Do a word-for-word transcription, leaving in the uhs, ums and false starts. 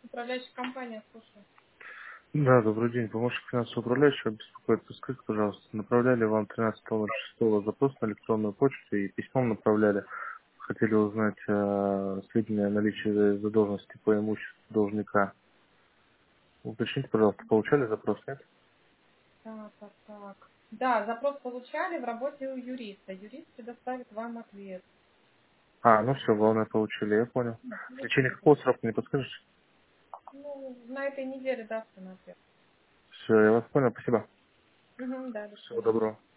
Управляющая компания, слушаю. Да, добрый день. Помощник финансового управляющего беспокоит. Подскажите, пожалуйста, направляли вам тринадцатого шестого запрос на электронную почту и письмом направляли. Хотели узнать э, сведения о наличии задолженности по имуществу должника. Уточните, пожалуйста, получали запрос, нет? Так, так, так. Да, запрос получали в работе у юриста. Юрист предоставит вам ответ. А, ну все, главное получили, я понял. Да, В течение получили, да. какого срока, не подскажете? Ну, на этой неделе даст он ответ. Все, я вас понял, спасибо. Угу, да, до Всего свидания. доброго.